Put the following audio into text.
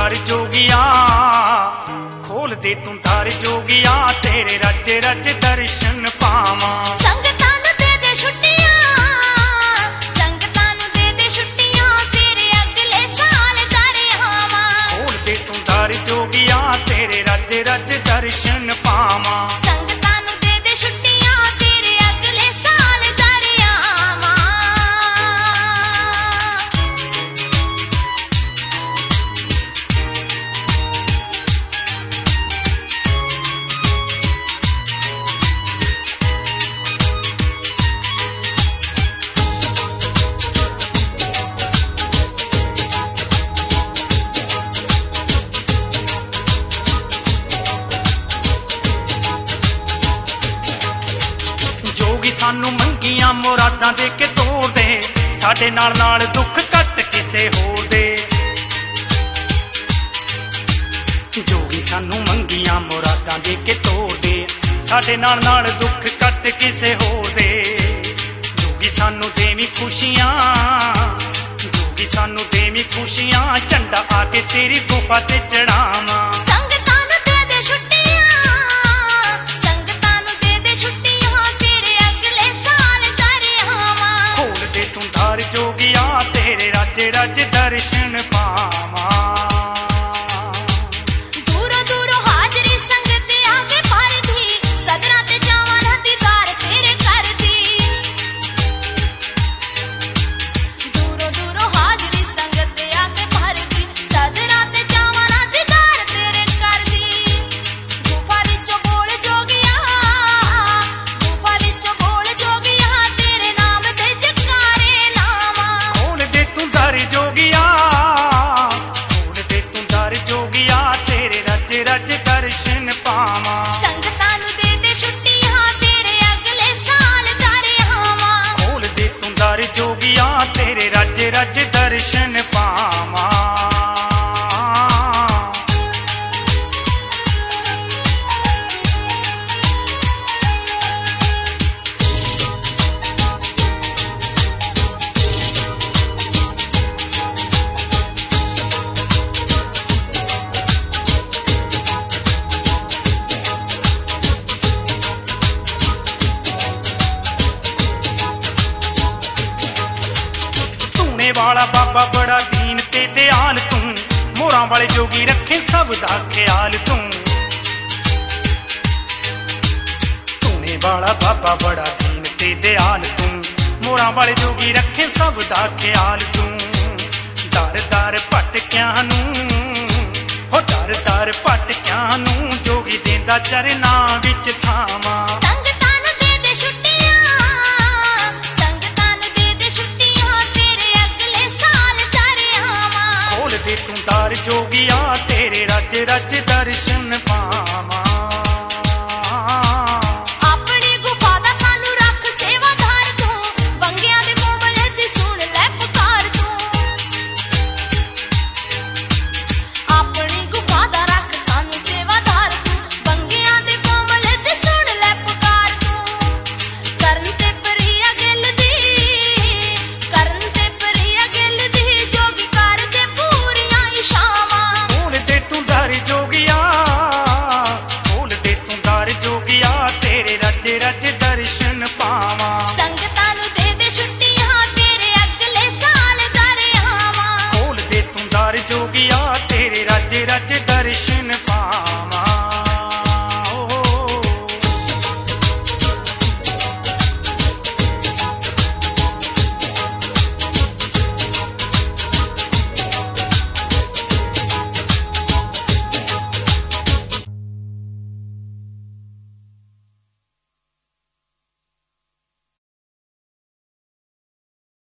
दार जोगिया, खोल दे तू दार जोगिया, तेरे रज रज दर्शन पावां। संगतां नूं दे दे छुट्टियां, संगतां नूं दे दे छुट्टियां, फिर अगले साल घर आवां। खोल दे तू दार जोगिया, तेरे रज रज दर्शन पावां। संगतां नूं दे दे छुट्टियां, फिर अगले साल घर आवां। जोगी सानू मंगियां मुरादां दे के तोड़ दे, साडे नाल नाल दुख कट किसे होर दे। जोगी सानू मंगियां मुरादां दे के तोड़ दे, साडे नाल नाल दुख कट किसे होर दे। जोगी सानू देवी खुशियां, जोगी सानू देवी खुशियां, झंडा आके तेरी गुफा ते चढ़ावां। संगतां नूं दे दे छुट्टियां, संगतां नूं दे दे छुट्टियां, फिर अगले साल घर आवां। खोल दे तू दार जोगिया, तेरे रज रज दर्शन पावां। दूरों दूरों हाजरी संगत आके भरदी, सदरां ते जावां ना दीदार तेरे करदी। दूरों दूरों हाजरी संगत आके भरदी, सदरां ते जावां ना दीदार तेरे करदी। गुफा विचों बोल जोगिया, गुफा विचों बोल जोगिया, तेरे नाम दे जकारे लावां। खोल दे तू दार जोगिया, खोल दे तू दार जोगिया, तेरे रज रज दर्शन पावां। संगतां नूं दे दे छुट्टियां, फिर अगले साल घर आवां। खोल दे तू दार जोगिया, तेरे रज रज दर्शन पावां। धूने वाला बाबा बड़ा दीन ते दयाल तू, मोरां वाले जोगी रखे सब दा ख्याल तू। धूने वाला बाबा बड़ा दीन ते दयाल तू, मोरां वाले जोगी रखे सब दा ख्याल तू। दर दर भटकियां नूं, हो दर दर भटकियां नूं, जोगी देंदा चरनां विच थावां। संगतां नूं दे दे छुट्टियां, संगतां नूं दे दे छुट्टियां, फिर अगले साल घर आवां। खोल दे तू दार जोगिया, तेरे रज रज